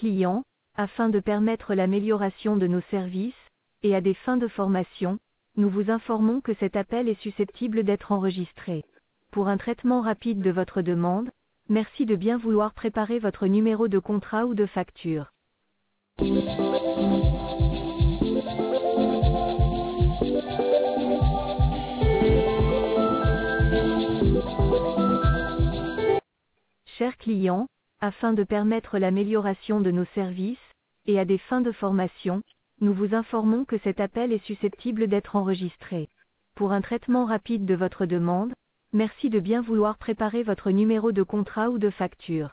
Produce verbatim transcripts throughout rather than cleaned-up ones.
clients, afin de permettre l'amélioration de nos services, et à des fins de formation, nous vous informons que cet appel est susceptible d'être enregistré. Pour un traitement rapide de votre demande, merci de bien vouloir préparer votre numéro de contrat ou de facture. Chers clients, afin de permettre l'amélioration de nos services, et à des fins de formation, nous vous informons que cet appel est susceptible d'être enregistré. Pour un traitement rapide de votre demande, merci de bien vouloir préparer votre numéro de contrat ou de facture.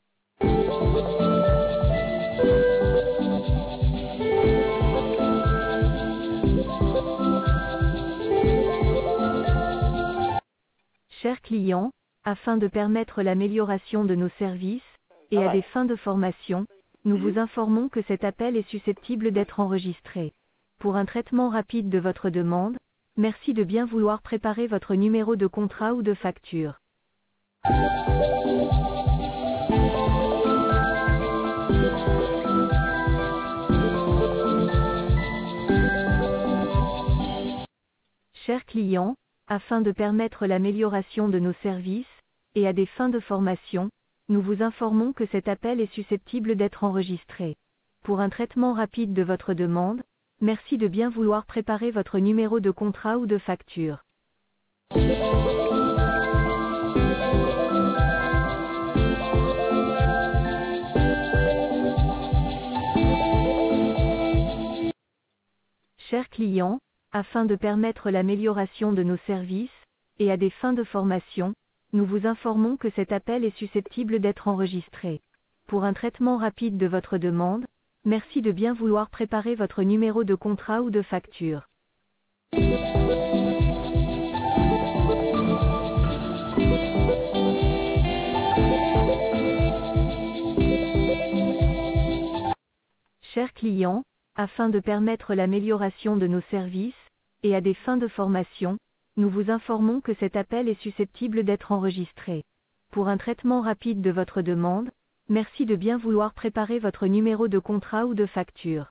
Chers clients, afin de permettre l'amélioration de nos services, et à des fins de formation, nous vous informons que cet appel est susceptible d'être enregistré. Pour un traitement rapide de votre demande, merci de bien vouloir préparer votre numéro de contrat ou de facture. Chers clients, afin de permettre l'amélioration de nos services, et à des fins de formation, nous vous informons que cet appel est susceptible d'être enregistré. Pour un traitement rapide de votre demande, merci de bien vouloir préparer votre numéro de contrat ou de facture. Chers clients, afin de permettre l'amélioration de nos services, et à des fins de formation, nous vous informons que cet appel est susceptible d'être enregistré. Pour un traitement rapide de votre demande, merci de bien vouloir préparer votre numéro de contrat ou de facture. Chers clients, afin de permettre l'amélioration de nos services, et à des fins de formation, nous vous informons que cet appel est susceptible d'être enregistré. Pour un traitement rapide de votre demande, merci de bien vouloir préparer votre numéro de contrat ou de facture.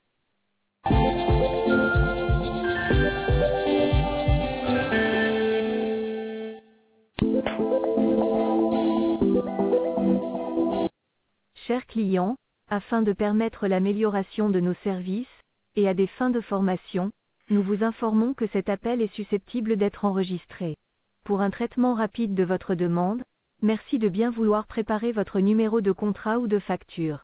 Chers clients, afin de permettre l'amélioration de nos services, et à des fins de formation, nous vous informons que cet appel est susceptible d'être enregistré. Pour un traitement rapide de votre demande, merci de bien vouloir préparer votre numéro de contrat ou de facture.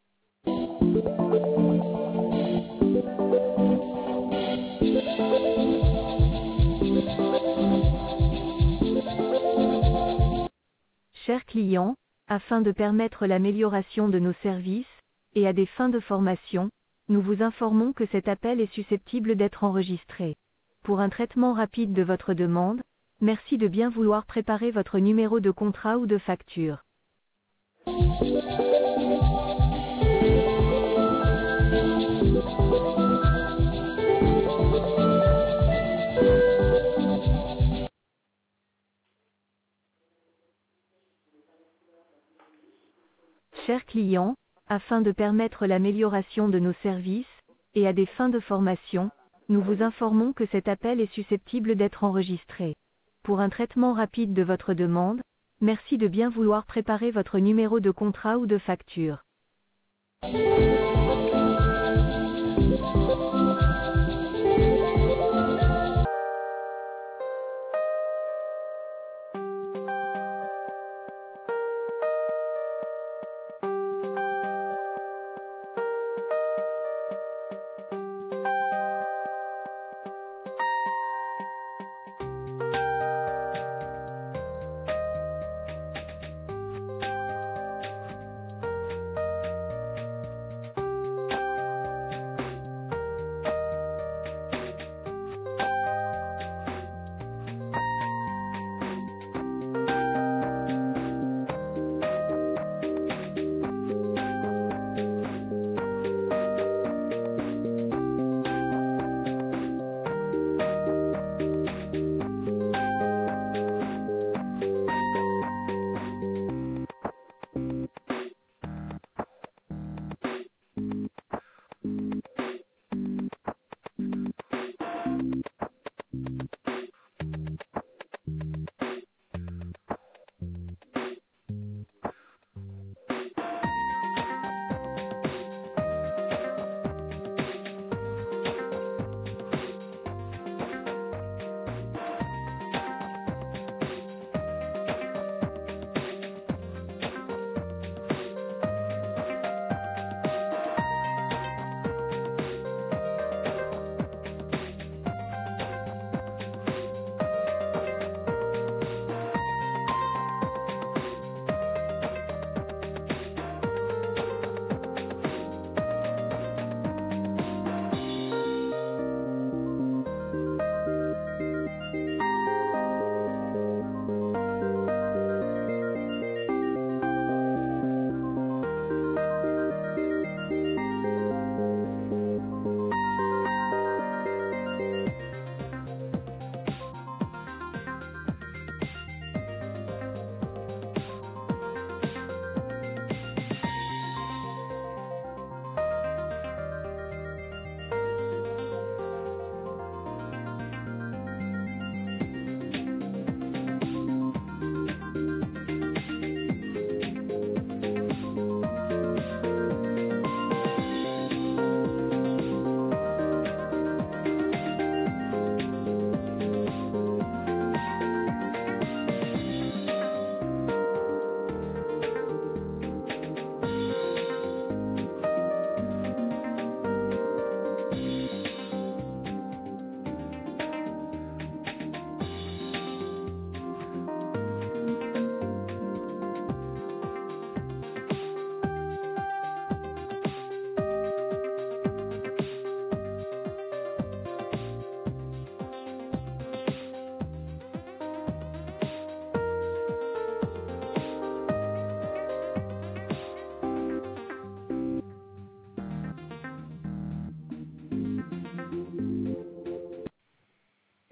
Chers clients, afin de permettre l'amélioration de nos services, et à des fins de formation, nous vous informons que cet appel est susceptible d'être enregistré. Pour un traitement rapide de votre demande, merci de bien vouloir préparer votre numéro de contrat ou de facture. Chers clients, afin de permettre l'amélioration de nos services, et à des fins de formation, nous vous informons que cet appel est susceptible d'être enregistré. Pour un traitement rapide de votre demande, merci de bien vouloir préparer votre numéro de contrat ou de facture.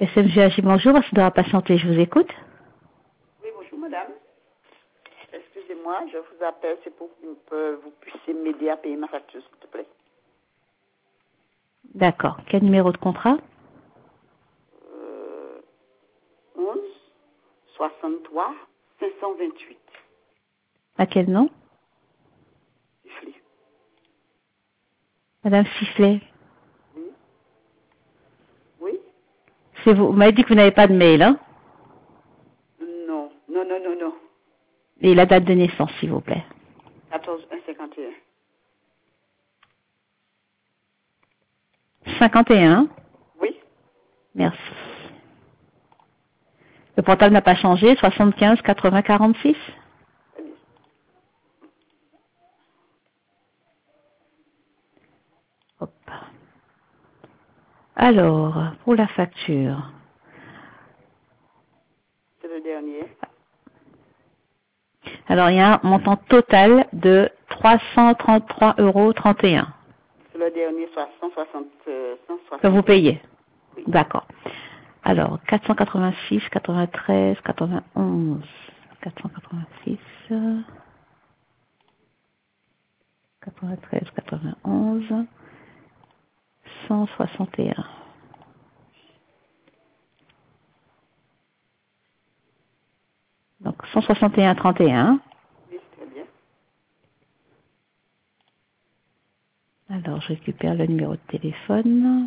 S M G A G, bonjour, merci d'avoir patienté, je vous écoute. Oui, bonjour madame. Excusez-moi, je vous appelle, c'est pour que vous puissiez m'aider à payer ma facture, s'il te plaît. D'accord. Quel numéro de contrat? Euh, onze soixante-trois cinq cent vingt-huit. À quel nom? Sifflé. Madame Sifflet. Oui. Oui? C'est vous. Vous m'avez dit que vous n'avez pas de mail, hein? Non, non, non, non, non. Et la date de naissance, s'il vous plaît. quatorze un cinquante et un. cinquante et un. Oui? Merci. Le portable n'a pas changé, soixante-quinze quatre-vingts quarante-six. Très bien. Hop. Alors, pour la facture. C'est le dernier. Alors, il y a un montant total de trois cent trente-trois euros trente et un C'est le dernier, soit cent soixante, euh, cent soixante. que vous payez. Oui. D'accord. Alors, quatre cent quatre-vingt-six, quatre-vingt-treize, quatre-vingt-onze, quatre cent quatre-vingt-six, quatre-vingt-treize, quatre-vingt-onze, cent soixante et un. Donc, cent soixante et un trente et un. Oui, très bien. Alors, je récupère le numéro de téléphone.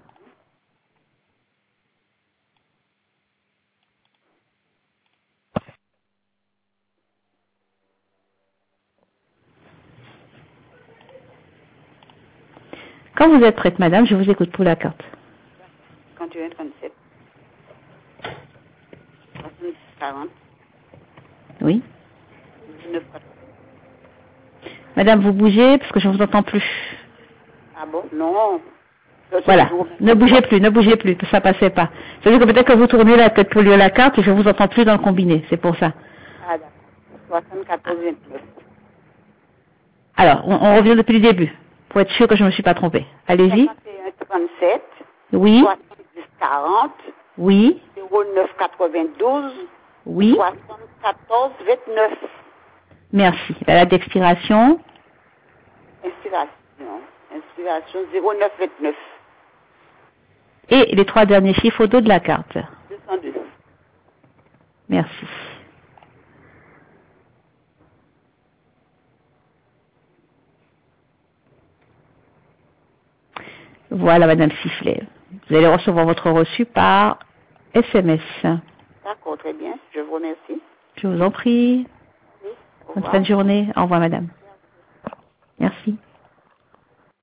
Quand vous êtes prête, madame, je vous écoute pour la carte. cinquante et un trente-sept. soixante quarante. Oui. dix-neuf. Madame, vous bougez parce que je ne vous entends plus. Ah bon? Non. Je sais Voilà. toujours- Ne bougez plus, ne bougez plus, ça passait pas. C'est-à-dire que peut-être que vous tournez la tête pour lire la carte et je vous entends plus dans le combiné. C'est pour ça. Ah d'accord. soixante-quatorze vingt-neuf. Alors, on, on revient depuis le début, pour être sûr que je ne me suis pas trompée. Allez-y. cinquante et un trente-sept. Oui, soixante-dix quarante. oui, zéro neuf quatre-vingt-douze. oui. soixante-quatorze vingt-neuf. Merci. La date d'expiration Inspiration. Inspiration zéro neuf vingt-neuf. et les trois derniers chiffres au dos de la carte. deux cent deux. Merci. Voilà, Madame Sifflet. Vous allez recevoir votre reçu par S M S. D'accord, très bien. Je vous remercie. Je vous en prie. Oui. Au Bonne revoir. fin de journée. Au revoir, Madame. Merci.